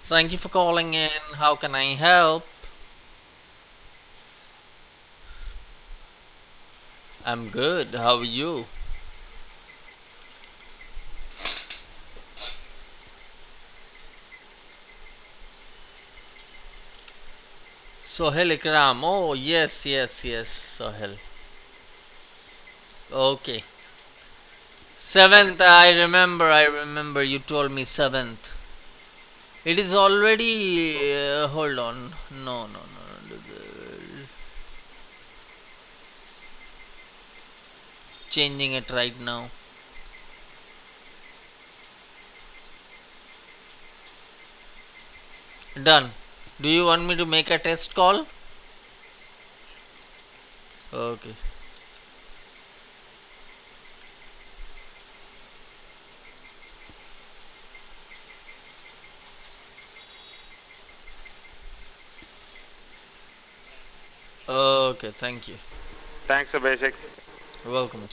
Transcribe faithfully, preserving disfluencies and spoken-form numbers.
Thank you for calling in. How can I help? I'm good. How are you? Sohel Ikram. Oh, yes, yes, yes, Sohel. Okay. Seventh, I remember, I remember you told me seventh. It is already. Uh, hold on. No, no, no. no. Changing it right now. Done. Do you want me to make a test call? Okay. Okay, thank you. Thanks, Abhishek. Welcome.